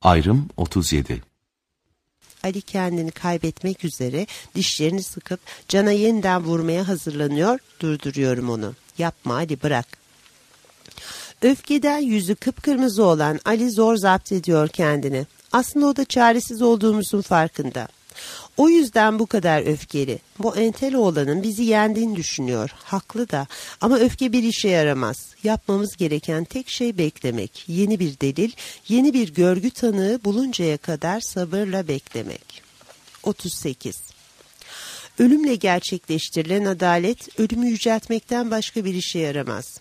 Ayrım 37. Ali kendini kaybetmek üzere dişlerini sıkıp Can'a yeniden vurmaya hazırlanıyor. Durduruyorum onu. Yapma Ali, bırak. Öfkeden yüzü kıpkırmızı olan Ali zor zapt ediyor kendini. Aslında o da çaresiz olduğumuzun farkında. O yüzden bu kadar öfkeli. Bu entel oğlanın bizi yendiğini düşünüyor. Haklı da, ama öfke bir işe yaramaz. Yapmamız gereken tek şey beklemek. Yeni bir delil, yeni bir görgü tanığı buluncaya kadar sabırla beklemek. 38. Ölümle gerçekleştirilen adalet, ölümü yüceltmekten başka bir işe yaramaz.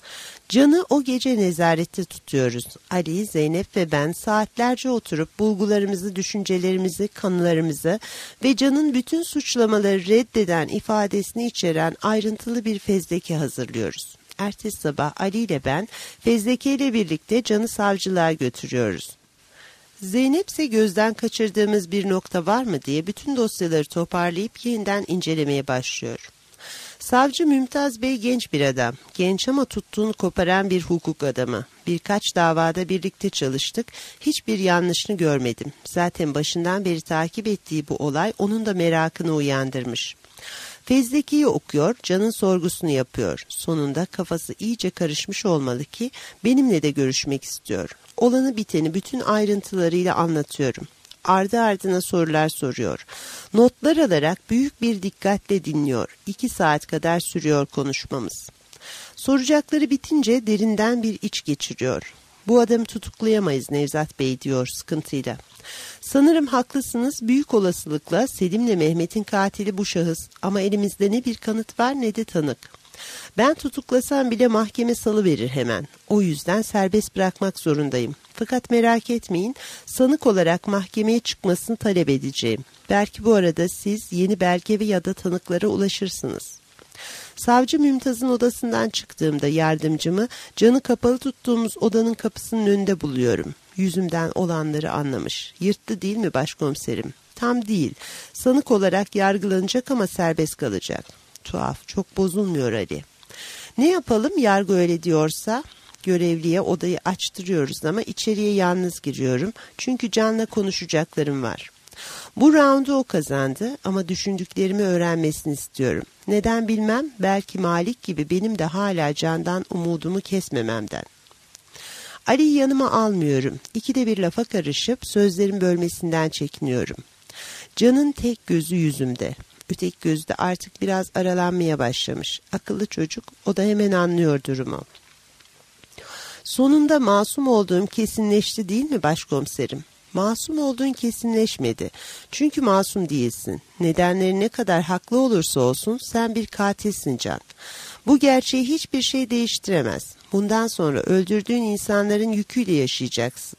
Can'ı o gece nezarette tutuyoruz. Ali, Zeynep ve ben saatlerce oturup bulgularımızı, düşüncelerimizi, kanılarımızı ve Can'ın bütün suçlamaları reddeden ifadesini içeren ayrıntılı bir fezleke hazırlıyoruz. Ertesi sabah Ali ile ben fezleke ile birlikte Can'ı savcılığa götürüyoruz. Zeynep ise gözden kaçırdığımız bir nokta var mı diye bütün dosyaları toparlayıp yeniden incelemeye başlıyor. Savcı Mümtaz Bey genç bir adam. Genç ama tuttuğunu koparan bir hukuk adamı. Birkaç davada birlikte çalıştık. Hiçbir yanlışını görmedim. Zaten başından beri takip ettiği bu olay onun da merakını uyandırmış. Fezleke'yi okuyor, Can'ın sorgusunu yapıyor. Sonunda kafası iyice karışmış olmalı ki benimle de görüşmek istiyor. Olanı biteni bütün ayrıntılarıyla anlatıyorum. Ardı ardına sorular soruyor. Notlar alarak büyük bir dikkatle dinliyor. 2 saat kadar sürüyor konuşmamız. Soracakları bitince derinden bir iç geçiriyor. Bu adamı tutuklayamayız Nevzat Bey diyor sıkıntıyla. Sanırım haklısınız, büyük olasılıkla Selim'le Mehmet'in katili bu şahıs, ama elimizde ne bir kanıt var ne de tanık. Ben tutuklasam bile mahkeme salıverir hemen. O yüzden serbest bırakmak zorundayım. Fakat merak etmeyin, sanık olarak mahkemeye çıkmasını talep edeceğim. Belki bu arada siz yeni belge ve ya da tanıklara ulaşırsınız. Savcı Mümtaz'ın odasından çıktığımda yardımcımı Can'ı kapalı tuttuğumuz odanın kapısının önünde buluyorum. Yüzümden olanları anlamış. Yırttı değil mi başkomiserim? Tam değil. Sanık olarak yargılanacak ama serbest kalacak. Tuhaf, çok bozulmuyor Ali. Ne yapalım, yargı öyle diyorsa? Görevliye odayı açtırıyoruz ama içeriye yalnız giriyorum. Çünkü Can'la konuşacaklarım var. Bu roundu o kazandı ama düşündüklerimi öğrenmesini istiyorum. Neden bilmem, belki Malik gibi benim de hala Can'dan umudumu kesmememden. Ali'yi yanıma almıyorum. 2'de bir lafa karışıp sözlerin bölmesinden çekiniyorum. Can'ın tek gözü yüzümde. Öteki gözü de artık biraz aralanmaya başlamış. Akıllı çocuk, o da hemen anlıyor durumu. Sonunda masum olduğum kesinleşti değil mi başkomiserim? Masum olduğun kesinleşmedi. Çünkü masum değilsin. Nedenleri ne kadar haklı olursa olsun sen bir katilsin Can. Bu gerçeği hiçbir şey değiştiremez. Bundan sonra öldürdüğün insanların yüküyle yaşayacaksın.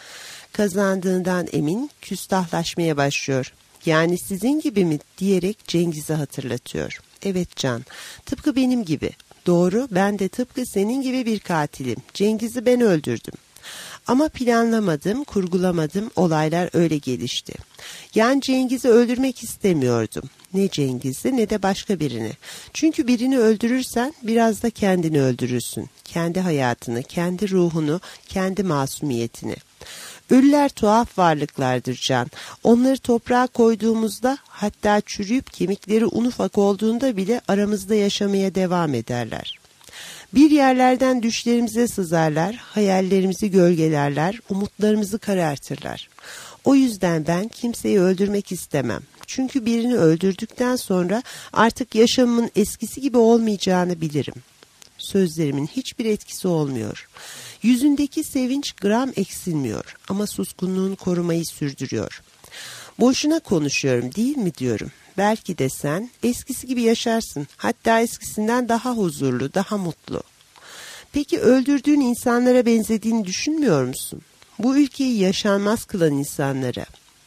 Kazandığından emin, küstahlaşmaya başlıyor. Yani sizin gibi mi diyerek Cengiz'i hatırlatıyor. Evet Can, tıpkı benim gibi. Doğru, ben de tıpkı senin gibi bir katilim. Cengiz'i ben öldürdüm. Ama planlamadım, kurgulamadım, olaylar öyle gelişti. Yani Cengiz'i öldürmek istemiyordum. Ne Cengiz'i ne de başka birini. Çünkü birini öldürürsen biraz da kendini öldürürsün. Kendi hayatını, kendi ruhunu, kendi masumiyetini. Ölüler tuhaf varlıklardır Can. Onları toprağa koyduğumuzda, hatta çürüyüp kemikleri un ufak olduğunda bile aramızda yaşamaya devam ederler. Bir yerlerden düşlerimize sızarlar, hayallerimizi gölgelerler, umutlarımızı karartırlar. O yüzden ben kimseyi öldürmek istemem. Çünkü birini öldürdükten sonra artık yaşamımın eskisi gibi olmayacağını bilirim. Sözlerimin hiçbir etkisi olmuyor. Yüzündeki sevinç gram eksilmiyor ama suskunluğunu korumayı sürdürüyor. Boşuna konuşuyorum değil mi diyorum. Belki de sen eskisi gibi yaşarsın. Hatta eskisinden daha huzurlu, daha mutlu. Peki öldürdüğün insanlara benzediğini düşünmüyor musun? Bu ülkeyi yaşanmaz kılan insanlara.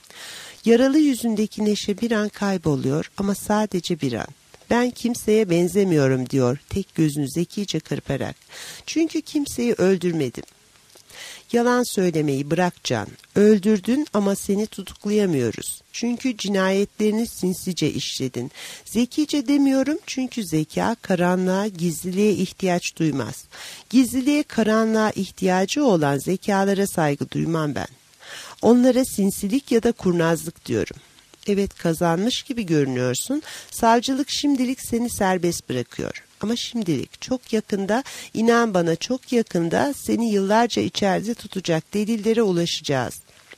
Yaralı yüzündeki neşe bir an kayboluyor ama sadece bir an. Ben kimseye benzemiyorum diyor tek gözünü zekice kırparak. Çünkü kimseyi öldürmedim. Yalan söylemeyi bırak Can. Öldürdün ama seni tutuklayamıyoruz. Çünkü cinayetlerini sinsice işledin. Zekice demiyorum çünkü zeka karanlığa, gizliliğe ihtiyaç duymaz. Gizliliğe, karanlığa ihtiyacı olan zekalara saygı duymam ben. Onlara sinsilik ya da kurnazlık diyorum. Evet, kazanmış gibi görünüyorsun. Savcılık şimdilik seni serbest bırakıyor. Ama şimdilik, çok yakında, inan bana çok yakında seni yıllarca içeride tutacak delillere ulaşacağız.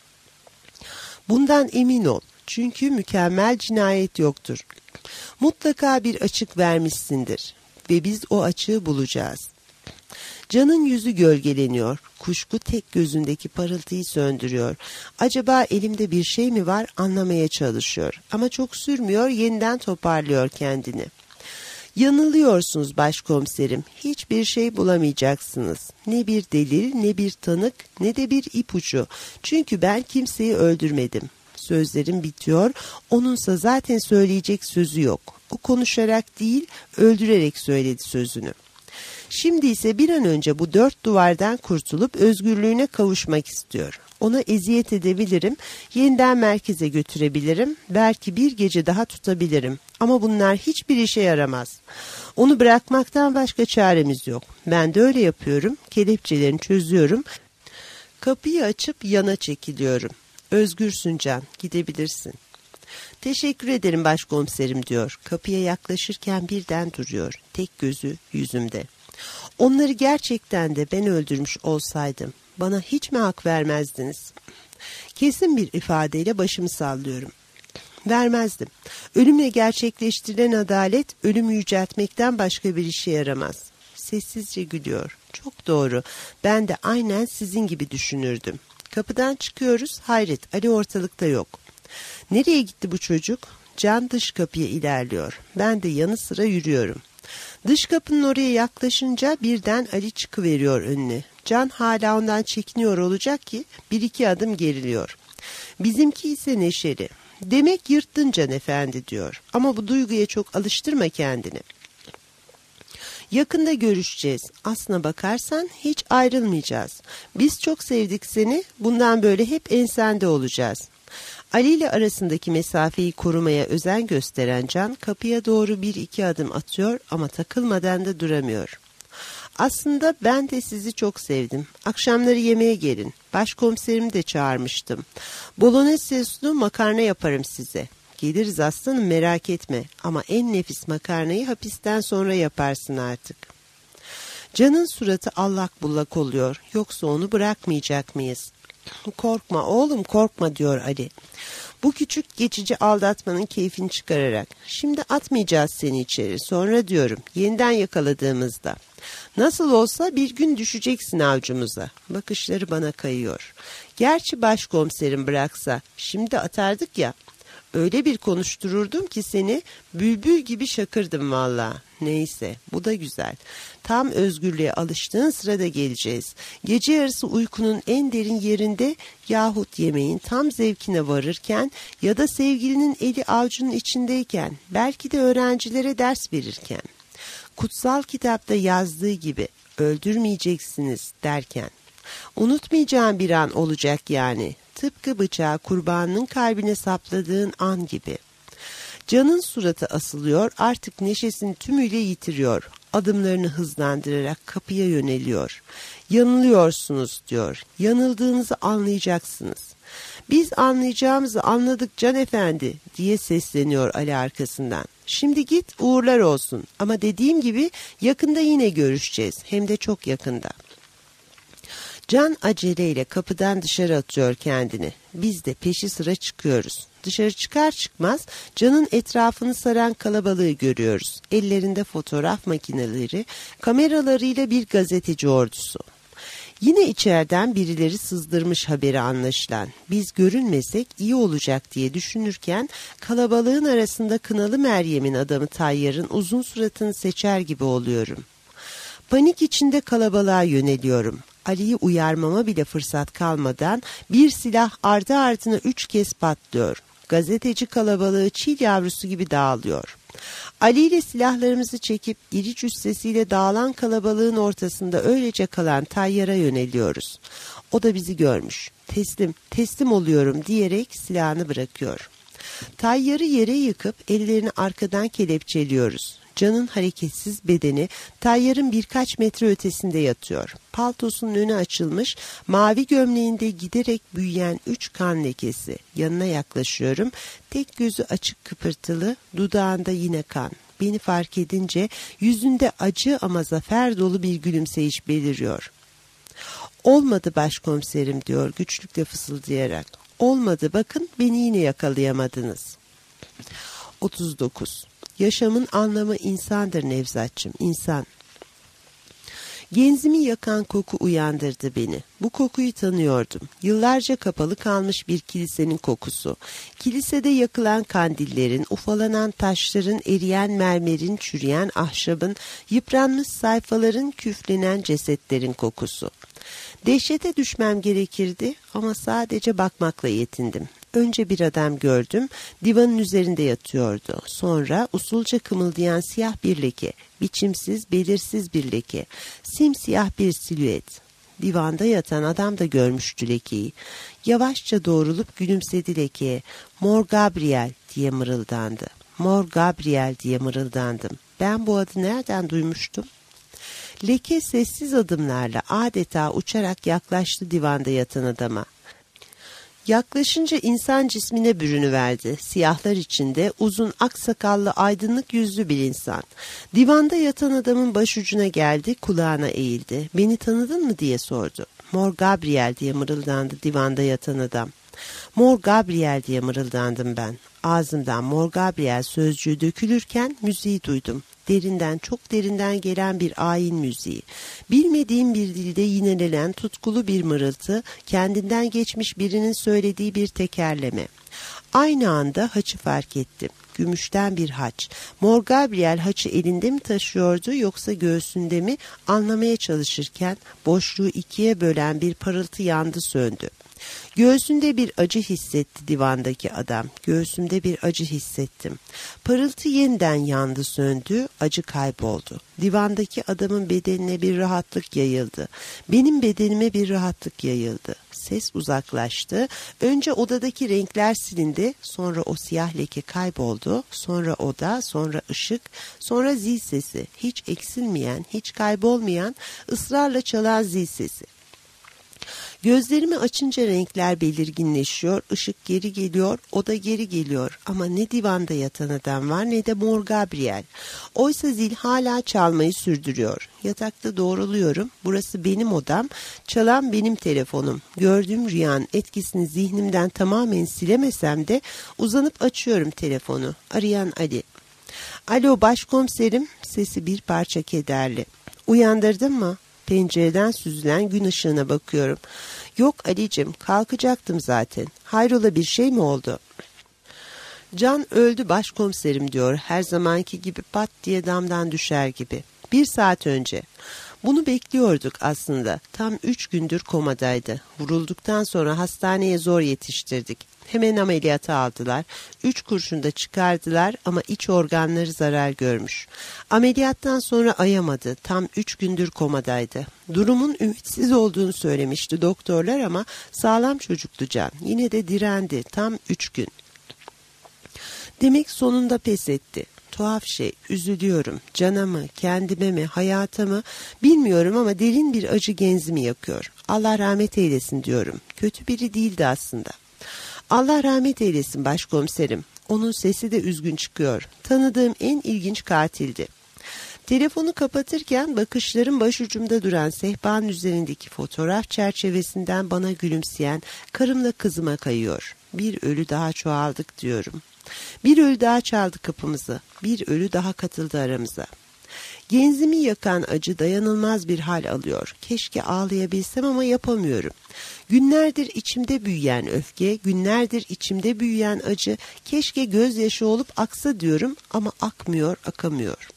Bundan emin ol. Çünkü mükemmel cinayet yoktur. Mutlaka bir açık vermişsindir. Ve biz o açığı bulacağız. Can'ın yüzü gölgeleniyor. Kuşku tek gözündeki parıltıyı söndürüyor. Acaba elimde bir şey mi var, anlamaya çalışıyor. Ama çok sürmüyor, yeniden toparlıyor kendini. Yanılıyorsunuz başkomiserim. Hiçbir şey bulamayacaksınız. Ne bir delil, ne bir tanık, ne de bir ipucu. Çünkü ben kimseyi öldürmedim. Sözlerim bitiyor. Onunsa zaten söyleyecek sözü yok. O konuşarak değil, öldürerek söyledi sözünü. Şimdi ise bir an önce bu 4 duvardan kurtulup özgürlüğüne kavuşmak istiyor. Ona eziyet edebilirim, yeniden merkeze götürebilirim, belki bir gece daha tutabilirim. Ama bunlar hiçbir işe yaramaz. Onu bırakmaktan başka çaremiz yok. Ben de öyle yapıyorum, kelepçelerini çözüyorum, kapıyı açıp yana çekiliyorum. Özgürsün Can, gidebilirsin. Teşekkür ederim başkomiserim diyor. Kapıya yaklaşırken birden duruyor. Tek gözü yüzümde. Onları gerçekten de ben öldürmüş olsaydım bana hiç mi hak vermezdiniz? Kesin bir ifadeyle başımı sallıyorum. Vermezdim. Ölümle gerçekleştirilen adalet ölümü yüceltmekten başka bir işe yaramaz. Sessizce gülüyor. Çok doğru. Ben de aynen sizin gibi düşünürdüm. Kapıdan çıkıyoruz. Hayret, Ali ortalıkta yok. Nereye gitti bu çocuk? Can dış kapıya ilerliyor. Ben de yanı sıra yürüyorum. Dış kapının oraya yaklaşınca birden Ali çıkıveriyor önüne. Can hala ondan çekiniyor olacak ki 1-2 adım geriliyor. Bizimki ise neşeli. Demek yırttın Can Efendi diyor. Ama bu duyguya çok alıştırma kendini. Yakında görüşeceğiz. Aslına bakarsan hiç ayrılmayacağız. Biz çok sevdik seni. Bundan böyle hep ensende olacağız. Ali ile arasındaki mesafeyi korumaya özen gösteren Can kapıya doğru 1-2 adım atıyor ama takılmadan da duramıyor. Aslında ben de sizi çok sevdim. Akşamları yemeğe gelin. Başkomiserimi de çağırmıştım. Bolognese soslu makarna yaparım size. Geliriz aslanım, merak etme. Ama en nefis makarnayı hapisten sonra yaparsın artık. Can'ın suratı allak bullak oluyor. Yoksa onu bırakmayacak mıyız? Korkma oğlum, korkma diyor Ali. Bu küçük geçici aldatmanın keyfini çıkararak. Şimdi atmayacağız seni içeri. Sonra diyorum, yeniden yakaladığımızda. Nasıl olsa bir gün düşeceksin avcumuza. Bakışları bana kayıyor. Gerçi başkomiserim bıraksa şimdi atardık ya. Öyle bir konuştururdum ki seni, bülbül gibi şakırdım valla. Neyse, bu da güzel. Tam özgürlüğe alıştığın sırada geleceğiz. Gece yarısı uykunun en derin yerinde yahut yemeğin tam zevkine varırken ya da sevgilinin eli avucunun içindeyken, belki de öğrencilere ders verirken. Kutsal kitapta yazdığı gibi öldürmeyeceksiniz derken. Unutmayacağın bir an olacak yani. Tıpkı bıçağı kurbanının kalbine sapladığın an gibi. Can'ın suratı asılıyor, artık neşesini tümüyle yitiriyor. Adımlarını hızlandırarak kapıya yöneliyor. Yanılıyorsunuz diyor. Yanıldığınızı anlayacaksınız. Biz anlayacağımızı anladık Can Efendi diye sesleniyor Ali arkasından. Şimdi git, uğurlar olsun, ama dediğim gibi yakında yine görüşeceğiz, hem de çok yakında. Can aceleyle kapıdan dışarı atıyor kendini. Biz de peşi sıra çıkıyoruz. Dışarı çıkar çıkmaz Can'ın etrafını saran kalabalığı görüyoruz. Ellerinde fotoğraf makineleri, kameralarıyla bir gazeteci ordusu. Yine içeriden birileri sızdırmış haberi anlaşılan. Biz görünmesek iyi olacak diye düşünürken kalabalığın arasında Kınalı Meryem'in adamı Tayyar'ın uzun suratını seçer gibi oluyorum. Panik içinde kalabalığa yöneliyorum. Ali'yi uyarmama bile fırsat kalmadan bir silah ardı ardına 3 kez patlıyor. Gazeteci kalabalığı çil yavrusu gibi dağılıyor. Ali ile silahlarımızı çekip iri cüssesiyle dağılan kalabalığın ortasında öylece kalan Tayyar'a yöneliyoruz. O da bizi görmüş. Teslim oluyorum diyerek silahını bırakıyor. Tayyar'ı yere yıkıp ellerini arkadan kelepçeliyoruz. Can'ın hareketsiz bedeni tayyarın birkaç metre ötesinde yatıyor. Paltosunun önü açılmış, mavi gömleğinde giderek büyüyen 3 kan lekesi. Yanına yaklaşıyorum. Tek gözü açık kıpırtılı, dudağında yine kan. Beni fark edince yüzünde acı ama zafer dolu bir gülümseyiş beliriyor. "Olmadı başkomiserim," diyor güçlükle fısıldayarak. "Olmadı, bakın beni yine yakalayamadınız." 39. Yaşamın anlamı insandır Nevzatçım, insan. Genzimi yakan koku uyandırdı beni. Bu kokuyu tanıyordum. Yıllarca kapalı kalmış bir kilisenin kokusu. Kilisede yakılan kandillerin, ufalanan taşların, eriyen mermerin, çürüyen ahşabın, yıpranmış sayfaların, küflenen cesetlerin kokusu. Dehşete düşmem gerekirdi ama sadece bakmakla yetindim. Önce bir adam gördüm, divanın üzerinde yatıyordu. Sonra usulca kımıldayan siyah bir leke, biçimsiz, belirsiz bir leke, simsiyah bir silüet. Divanda yatan adam da görmüştü lekeyi. Yavaşça doğrulup gülümsedi lekeye. "Mor Gabriel," diye mırıldandı. "Mor Gabriel," diye mırıldandım. Ben bu adı nereden duymuştum? Leke sessiz adımlarla adeta uçarak yaklaştı divanda yatan adama. Yaklaşınca insan cismine bürünüverdi. Siyahlar içinde uzun aksakallı aydınlık yüzlü bir insan. Divanda yatan adamın başucuna geldi, kulağına eğildi. "Beni tanıdın mı?" diye sordu. "Mor Gabriel," diye mırıldandı divanda yatan adam. "Mor Gabriel," diye mırıldandım ben. Ağzımdan Mor Gabriel sözcüğü dökülürken müziği duydum. Derinden, çok derinden gelen bir ayin müziği. Bilmediğim bir dilde yinelenen tutkulu bir mırıltı, kendinden geçmiş birinin söylediği bir tekerleme. Aynı anda haçı fark ettim. Gümüşten bir haç. Mor Gabriel haçı elinde mi taşıyordu yoksa göğsünde mi, anlamaya çalışırken boşluğu ikiye bölen bir parıltı yandı söndü. Göğsünde bir acı hissetti divandaki adam. Göğsümde bir acı hissettim. Parıltı yeniden yandı söndü, acı kayboldu. Divandaki adamın bedenine bir rahatlık yayıldı. Benim bedenime bir rahatlık yayıldı. Ses uzaklaştı. Önce odadaki renkler silindi, sonra o siyah leke kayboldu, sonra oda, sonra ışık, sonra zil sesi. Hiç eksilmeyen, hiç kaybolmayan, ısrarla çalan zil sesi. Gözlerimi açınca renkler belirginleşiyor, ışık geri geliyor, oda geri geliyor. Ama ne divanda yatan adam var ne de Mor Gabriel. Oysa zil hala çalmayı sürdürüyor. Yatakta doğruluyorum, burası benim odam, çalan benim telefonum. Gördüğüm rüyanın etkisini zihnimden tamamen silemesem de uzanıp açıyorum telefonu. Arayan Ali. "Alo başkomiserim," sesi bir parça kederli. "Uyandırdın mı?" Pencereden süzülen gün ışığına bakıyorum. "Yok Ali'cim, kalkacaktım zaten. Hayrola, bir şey mi oldu?" "Can öldü başkomiserim," diyor, her zamanki gibi pat diye damdan düşer gibi. "1 saat önce." Bunu bekliyorduk aslında. Tam 3 gündür komadaydı. Vurulduktan sonra hastaneye zor yetiştirdik. Hemen ameliyata aldılar. 3 kurşunda çıkardılar ama iç organları zarar görmüş. Ameliyattan sonra ayamadı. Tam 3 gündür komadaydı. Durumun ümitsiz olduğunu söylemişti doktorlar ama sağlam çocuktu Can. Yine de direndi. Tam 3 gün. Demek sonunda pes etti. Tuhaf şey, üzülüyorum. Cana mı, kendime mi, hayata mı bilmiyorum ama derin bir acı genzimi yakıyor. Allah rahmet eylesin diyorum. Kötü biri değildi aslında. Allah rahmet eylesin başkomiserim. Onun sesi de üzgün çıkıyor. Tanıdığım en ilginç katildi. Telefonu kapatırken bakışlarım başucumda duran sehpanın üzerindeki fotoğraf çerçevesinden bana gülümseyen karımla kızıma kayıyor. Bir ölü daha çoğaldık diyorum. Bir ölü daha çaldı kapımızı. Bir ölü daha katıldı aramıza. Genzimi yakan acı dayanılmaz bir hal alıyor. Keşke ağlayabilsem ama yapamıyorum. Günlerdir içimde büyüyen öfke, günlerdir içimde büyüyen acı, keşke gözyaşı olup aksa diyorum ama akmıyor, akamıyor.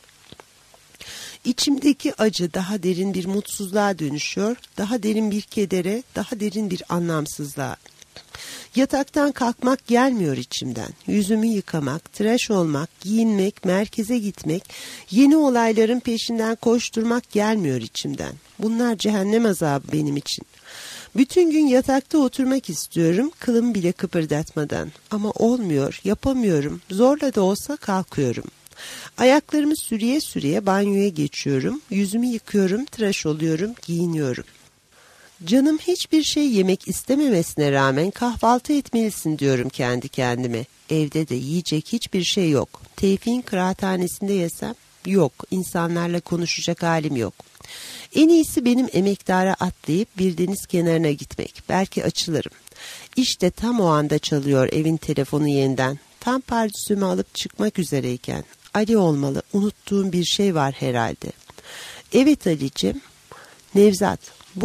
İçimdeki acı daha derin bir mutsuzluğa dönüşüyor, daha derin bir kedere, daha derin bir anlamsızlığa. Yataktan kalkmak gelmiyor içimden. Yüzümü yıkamak, tıraş olmak, giyinmek, merkeze gitmek, yeni olayların peşinden koşturmak gelmiyor içimden. Bunlar cehennem azabı benim için. Bütün gün yatakta oturmak istiyorum, kılım bile kıpırdatmadan. Ama olmuyor, yapamıyorum. Zorla da olsa kalkıyorum. Ayaklarımı sürüye sürüye banyoya geçiyorum, yüzümü yıkıyorum, tıraş oluyorum, giyiniyorum. Canım hiçbir şey yemek istememesine rağmen kahvaltı etmelisin diyorum kendi kendime. Evde de yiyecek hiçbir şey yok. Tevfik'in kıraathanesinde yesem? Yok, insanlarla konuşacak halim yok. En iyisi benim emektara atlayıp bir deniz kenarına gitmek. Belki açılırım. İşte tam o anda çalıyor evin telefonu yeniden. Tam pardüsümü alıp çıkmak üzereyken. Ali olmalı, unuttuğum bir şey var herhalde. Evet Ali'cim. Nevzat,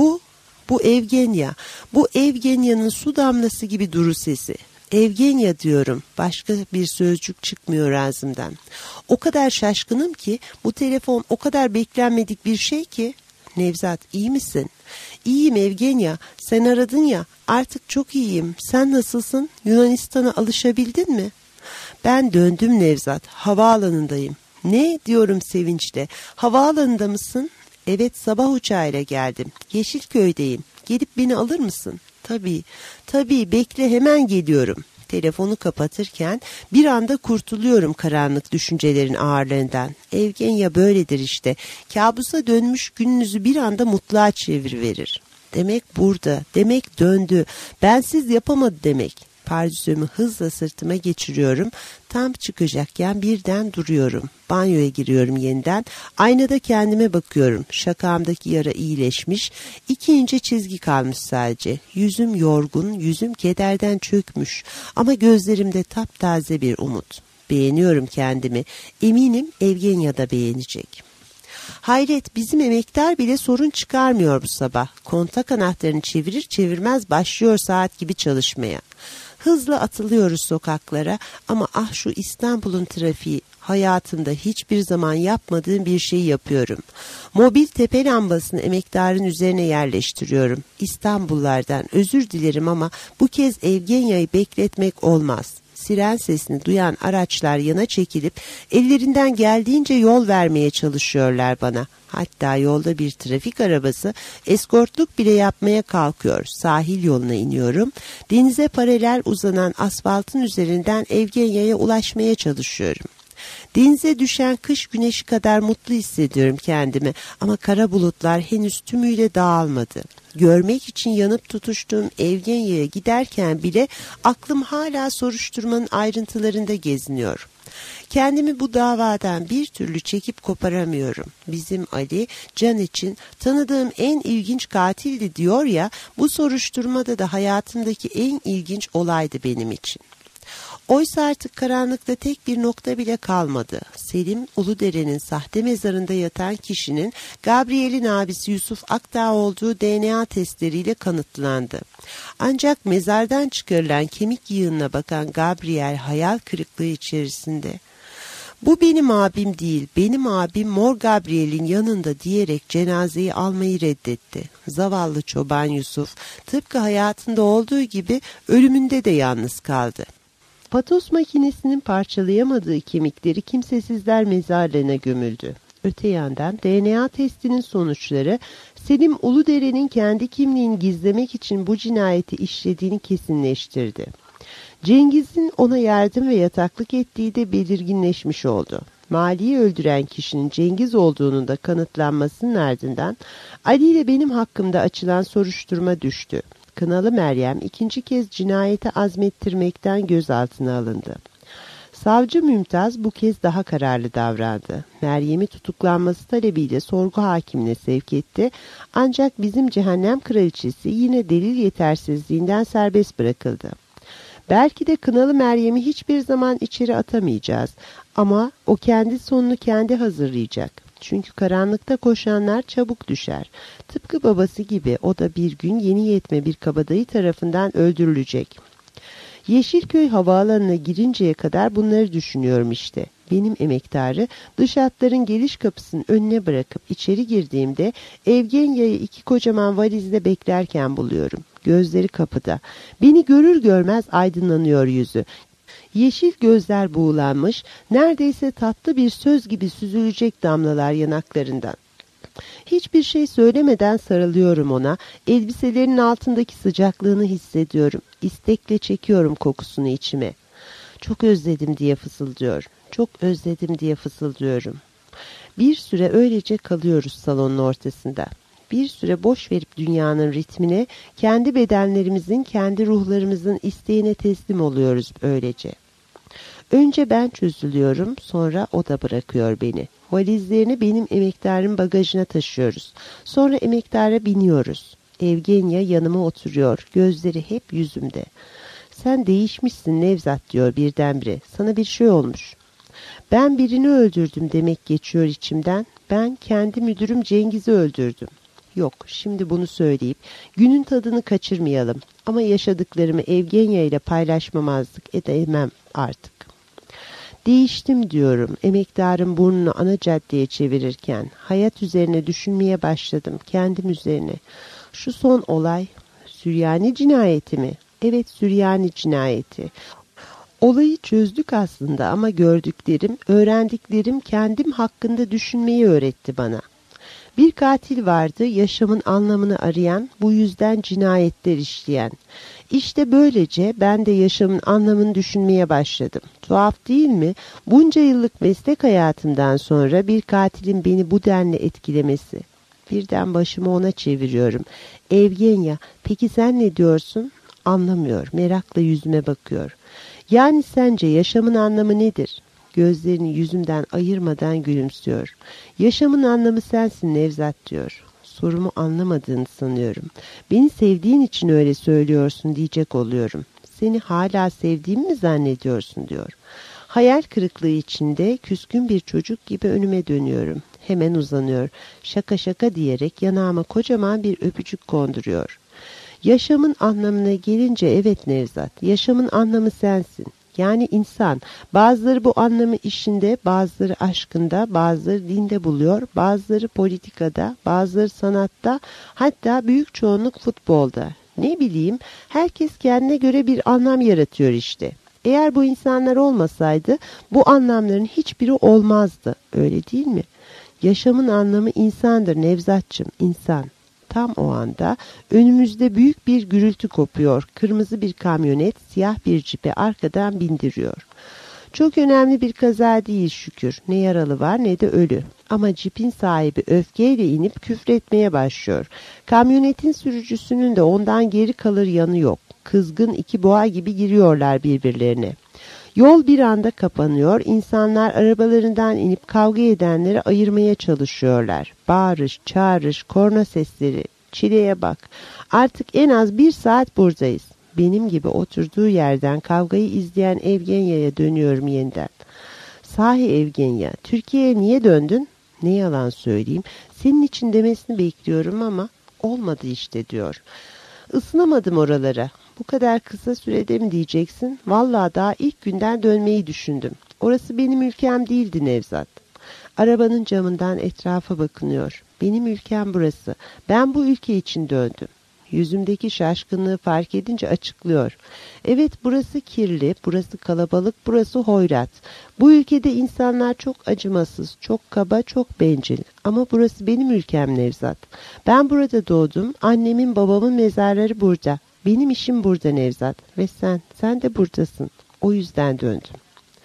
bu Evgenya. Bu Evgenya'nın su damlası gibi duru sesi. Evgenya diyorum. Başka bir sözcük çıkmıyor ağzımdan. O kadar şaşkınım ki bu telefon o kadar beklenmedik bir şey ki. Nevzat, iyi misin? İyiyim Evgenya. Sen aradın ya. Artık çok iyiyim. Sen nasılsın? Yunanistan'a alışabildin mi? Ben döndüm Nevzat. Havaalanındayım. Ne diyorum sevinçle. Havaalanında mısın? Evet, sabah uçağıyla geldim. Yeşilköy'deyim. Gelip beni alır mısın? Tabii bekle, hemen geliyorum. Telefonu kapatırken bir anda kurtuluyorum karanlık düşüncelerin ağırlığından. Evgenya böyledir işte. Kabusa dönmüş gününüzü bir anda mutluğa çeviriverir. Demek burada, demek döndü. Bensiz yapamadı demek. Pardüsümü hızla sırtıma geçiriyorum. Tam çıkacakken birden duruyorum. Banyoya giriyorum yeniden. Aynada kendime bakıyorum. Şakağımdaki yara iyileşmiş. 2 ince çizgi kalmış sadece. Yüzüm yorgun, yüzüm kederden çökmüş. Ama gözlerimde taptaze bir umut. Beğeniyorum kendimi. Eminim Evgenya da beğenecek. Hayret, bizim emektar bile sorun çıkarmıyor bu sabah. Kontak anahtarını çevirir çevirmez başlıyor saat gibi çalışmaya. Hızla atılıyoruz sokaklara ama ah şu İstanbul'un trafiği, hayatımda hiçbir zaman yapmadığım bir şey yapıyorum. Mobil tepe lambasını emektarın üzerine yerleştiriyorum. İstanbullardan özür dilerim ama bu kez Evgenya'yı bekletmek olmaz. Siren sesini duyan araçlar yana çekilip ellerinden geldiğince yol vermeye çalışıyorlar bana. Hatta yolda bir trafik arabası eskortluk bile yapmaya kalkıyor. Sahil yoluna iniyorum. Denize paralel uzanan asfaltın üzerinden Evgenya'ya ulaşmaya çalışıyorum. Denize düşen kış güneşi kadar mutlu hissediyorum kendimi ama kara bulutlar henüz tümüyle dağılmadı. Görmek için yanıp tutuştuğum Evgenya'ya giderken bile aklım hala soruşturmanın ayrıntılarında geziniyor. Kendimi bu davadan bir türlü çekip koparamıyorum. Bizim Ali, Can için tanıdığım en ilginç katildi diyor ya, bu soruşturmada da hayatımdaki en ilginç olaydı benim için. Oysa artık karanlıkta tek bir nokta bile kalmadı. Selim Uludere'nin sahte mezarında yatan kişinin Gabriel'in abisi Yusuf Akdağ olduğu DNA testleriyle kanıtlandı. Ancak mezardan çıkarılan kemik yığınına bakan Gabriel hayal kırıklığı içerisinde. Bu benim abim değil, benim abim Mor Gabriel'in yanında diyerek cenazeyi almayı reddetti. Zavallı çoban Yusuf tıpkı hayatında olduğu gibi ölümünde de yalnız kaldı. Patos makinesinin parçalayamadığı kemikleri kimsesizler mezarlığına gömüldü. Öte yandan DNA testinin sonuçları Selim Uludere'nin kendi kimliğini gizlemek için bu cinayeti işlediğini kesinleştirdi. Cengiz'in ona yardım ve yataklık ettiği de belirginleşmiş oldu. Mali'yi öldüren kişinin Cengiz olduğunun da kanıtlanmasının ardından Ali ile benim hakkımda açılan soruşturma düştü. Kınalı Meryem 2. kez cinayeti azmettirmekten gözaltına alındı. Savcı Mümtaz bu kez daha kararlı davrandı. Meryem'i tutuklanması talebiyle sorgu hakimine sevk etti. Ancak bizim cehennem kraliçesi yine delil yetersizliğinden serbest bırakıldı. Belki de Kınalı Meryem'i hiçbir zaman içeri atamayacağız ama o kendi sonunu kendi hazırlayacak. Çünkü karanlıkta koşanlar çabuk düşer. Tıpkı babası gibi o da bir gün yeni yetme bir kabadayı tarafından öldürülecek. Yeşilköy havaalanına girinceye kadar bunları düşünüyorum işte. Benim emektarı dış hatların geliş kapısının önüne bırakıp içeri girdiğimde Evgenya'yı 2 kocaman valizle beklerken buluyorum. Gözleri kapıda. Beni görür görmez aydınlanıyor yüzü. Yeşil gözler buğulanmış, neredeyse tatlı bir söz gibi süzülecek damlalar yanaklarından. Hiçbir şey söylemeden sarılıyorum ona, elbiselerinin altındaki sıcaklığını hissediyorum, istekle çekiyorum kokusunu içime. Çok özledim diye fısıldıyor. Çok özledim diye fısıldıyorum. Bir süre öylece kalıyoruz salonun ortasında. Bir süre boş verip dünyanın ritmine, kendi bedenlerimizin, kendi ruhlarımızın isteğine teslim oluyoruz öylece. Önce ben çözülüyorum, sonra o da bırakıyor beni. Valizlerini benim emektarın bagajına taşıyoruz. Sonra emektara biniyoruz. Evgenya yanıma oturuyor, gözleri hep yüzümde. Sen değişmişsin Nevzat diyor birdenbire. Sana bir şey olmuş. Ben birini öldürdüm demek geçiyor içimden. Ben kendi müdürüm Cengiz'i öldürdüm. Yok, şimdi bunu söyleyip günün tadını kaçırmayalım. Ama yaşadıklarımı Evgenya ile paylaşmamazlık edemem artık. Değiştim diyorum, emektarın burnunu ana caddeye çevirirken. Hayat üzerine düşünmeye başladım, kendim üzerine. Şu son olay, Süryani cinayeti mi? Evet, Süryani cinayeti. Olayı çözdük aslında ama gördüklerim, öğrendiklerim kendim hakkında düşünmeyi öğretti bana. Bir katil vardı, yaşamın anlamını arayan, bu yüzden cinayetler işleyen. İşte böylece ben de yaşamın anlamını düşünmeye başladım. Tuhaf değil mi? Bunca yıllık meslek hayatımdan sonra bir katilin beni bu denli etkilemesi. Birden başımı ona çeviriyorum. Evgenya, peki sen ne diyorsun? Anlamıyor, merakla yüzüme bakıyor. Yani sence yaşamın anlamı nedir? Gözlerini yüzümden ayırmadan gülümsüyor. Yaşamın anlamı sensin Nevzat diyor. Sorumu anlamadığını sanıyorum. Beni sevdiğin için öyle söylüyorsun diyecek oluyorum. Seni hala sevdiğimi mi zannediyorsun diyor. Hayal kırıklığı içinde küskün bir çocuk gibi önüme dönüyorum. Hemen uzanıyor. Şaka şaka diyerek yanağıma kocaman bir öpücük konduruyor. Yaşamın anlamına gelince evet Nevzat, yaşamın anlamı sensin. Yani insan. Bazıları bu anlamı işinde, bazıları aşkında, bazıları dinde buluyor, bazıları politikada, bazıları sanatta, hatta büyük çoğunluk futbolda. Ne bileyim, herkes kendine göre bir anlam yaratıyor işte. Eğer bu insanlar olmasaydı bu anlamların hiçbiri olmazdı. Öyle değil mi? Yaşamın anlamı insandır Nevzatçım, insan. Tam o anda önümüzde büyük bir gürültü kopuyor. Kırmızı bir kamyonet siyah bir cipe arkadan bindiriyor. Çok önemli bir kaza değil şükür. Ne yaralı var ne de ölü. Ama cipin sahibi öfkeyle inip küfretmeye başlıyor. Kamyonetin sürücüsünün de ondan geri kalır yanı yok. Kızgın iki boğa gibi giriyorlar birbirlerine. Yol bir anda kapanıyor, insanlar arabalarından inip kavga edenleri ayırmaya çalışıyorlar. Bağırış, çağırış, korna sesleri, çileye bak. Artık en az 1 saat buradayız. Benim gibi oturduğu yerden kavgayı izleyen Evgenya'ya dönüyorum yeniden. Sahi Evgenya, Türkiye'ye niye döndün? Ne yalan söyleyeyim, senin için demesini bekliyorum ama olmadı işte diyor. Isınamadım oralara. Bu kadar kısa sürede mi diyeceksin? Vallahi daha ilk günden dönmeyi düşündüm. Orası benim ülkem değildi Nevzat. Arabanın camından etrafa bakınıyor. Benim ülkem burası. Ben bu ülke için döndüm. Yüzümdeki şaşkınlığı fark edince açıklıyor. Evet, burası kirli, burası kalabalık, burası hoyrat. Bu ülkede insanlar çok acımasız, çok kaba, çok bencil. Ama burası benim ülkem Nevzat. Ben burada doğdum, annemin babamın mezarları burada. Benim işim burada Nevzat ve sen de buradasın. O yüzden döndüm.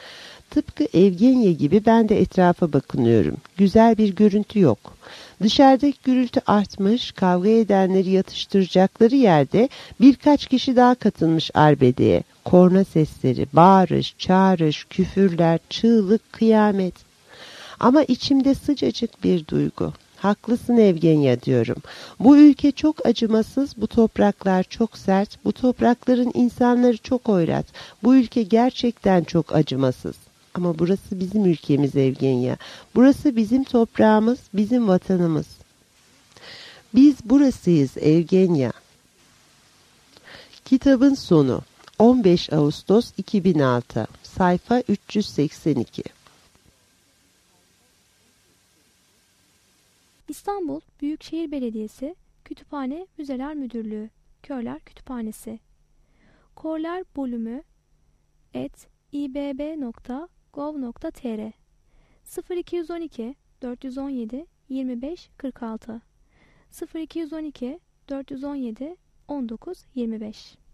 Tıpkı Evgenya gibi ben de etrafa bakınıyorum. Güzel bir görüntü yok. Dışarıdaki gürültü artmış, kavga edenleri yatıştıracakları yerde birkaç kişi daha katılmış arbedeye. Korna sesleri, bağırış, çağırış, küfürler, çığlık, kıyamet. Ama içimde sıcacık bir duygu. Haklısın Evgenya diyorum. Bu ülke çok acımasız, bu topraklar çok sert, bu toprakların insanları çok hoyrat. Bu ülke gerçekten çok acımasız. Ama burası bizim ülkemiz Evgenya. Burası bizim toprağımız, bizim vatanımız. Biz burasıyız Evgenya. Kitabın sonu 15 Ağustos 2006 sayfa 382. İstanbul Büyükşehir Belediyesi Kütüphane Müzeler Müdürlüğü Körler Kütüphanesi Korlar bölümü ibb.gov.tr 0212 417 25 46 0212 417 19 25